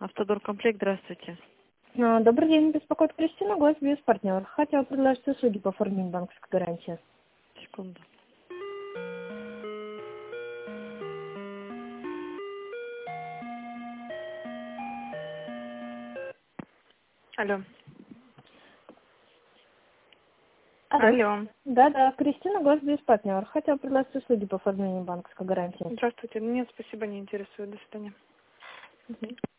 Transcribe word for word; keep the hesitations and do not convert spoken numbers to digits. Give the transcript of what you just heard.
Автодоркомплект, здравствуйте. А, Добрый день, беспокоит Кристина, гость без партнер. Хотела предложить услуги по оформлению банковской гарантии. Секунду. Алло. Алло. Алло. Да-да, Кристина, гость без партнер. Хотела предложить услуги по оформлению банковской гарантии. Здравствуйте. Нет, спасибо, не интересует. До свидания. Мгм.